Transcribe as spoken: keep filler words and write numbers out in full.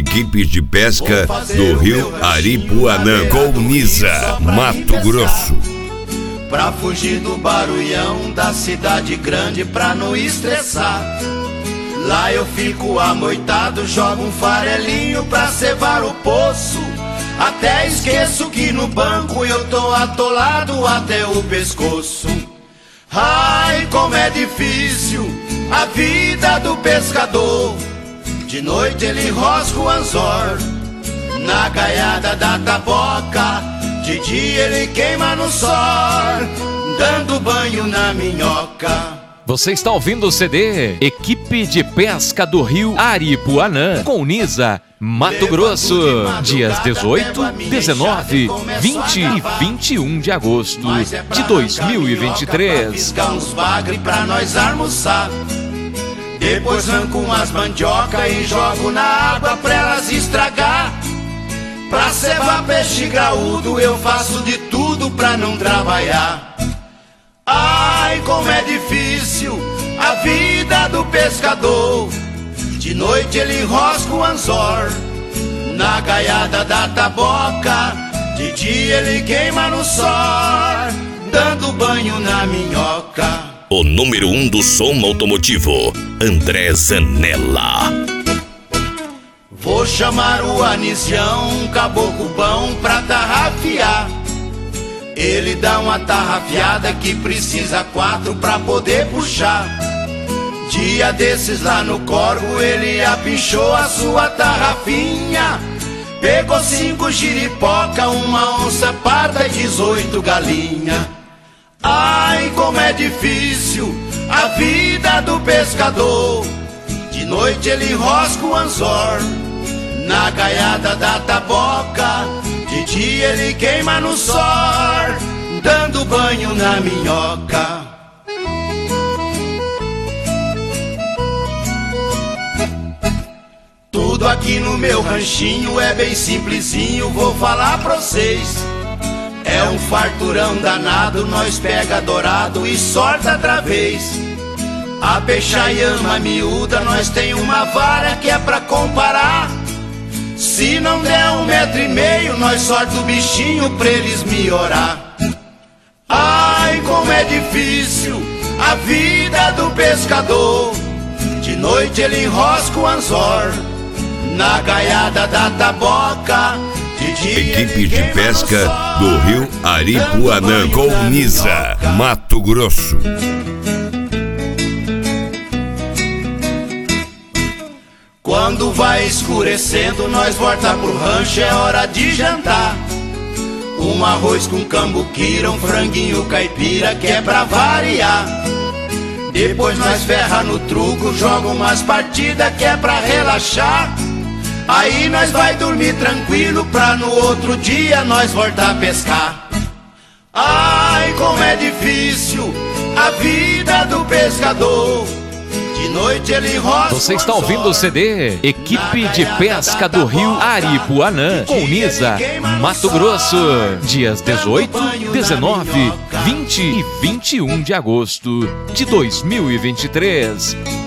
Equipe de pesca do rio Aripuanã, Colniza, Mato Grosso. Pra fugir do barulhão da cidade grande, pra não estressar. Lá eu fico amoitado, jogo um farelinho pra cevar o poço. Até esqueço que no banco eu tô atolado até o pescoço. Ai, como é difícil a vida do pescador. De noite ele rosca o anzor na gaiada da taboca. De dia ele queima no sol, dando banho na minhoca. Você está ouvindo o C D Equipe de Pesca do Rio Aripuanã, Colniza, Mato Grosso, dias dezoito, dezenove, vinte e vinte e um de agosto de dois mil e vinte e três. Pra uns bagre pra nós almoçar. Depois arranco umas mandioca e jogo na água pra elas estragar. Pra cevar peixe graúdo eu faço de tudo pra não trabalhar. Ai, como é difícil a vida do pescador. De noite ele enrosca o anzor na gaiada da taboca. De dia ele queima no sol, dando banho na minhoca. O número um do som automotivo, André Zanella. Vou chamar o Anisião, um caboclo bom pra tarrafiar. Ele dá uma tarrafiada que precisa quatro pra poder puxar. Dia desses lá no corvo ele apinchou a sua tarrafinha. Pegou cinco giripoca, uma onça parda e dezoito galinha. Ai, como é difícil a vida do pescador. De noite ele enrosca o anzor na gaiada da taboca. De dia ele queima no sol, dando banho na minhoca. Tudo aqui no meu ranchinho é bem simplesinho, vou falar pra vocês. É um farturão danado, nós pega dourado e sorta outra vez. A peixaiama miúda, nós tem uma vara que é pra comparar. Se não der um metro e meio, nós sorta o bichinho pra eles melhorar. Ai, como é difícil a vida do pescador. De noite ele enrosca o anzor na gaiada da taboca. De dia Equipe de pesca do rio Aripuanã, Colniza, Mato Grosso. Quando vai escurecendo, nós volta pro rancho, é hora de jantar. Um arroz com cambuquira, um franguinho caipira, que é pra variar. Depois nós ferra no truco, joga umas partidas, que é pra relaxar. Aí nós vai dormir tranquilo, pra no outro dia nós voltar a pescar. Ai, como é difícil a vida do pescador. De noite ele roça. Você está ouvindo o C D Equipe de Pesca do Rio Aripuanã, Colniza, Mato Grosso, dias dezoito, dezenove, vinte e vinte e um de agosto de dois mil e vinte e três.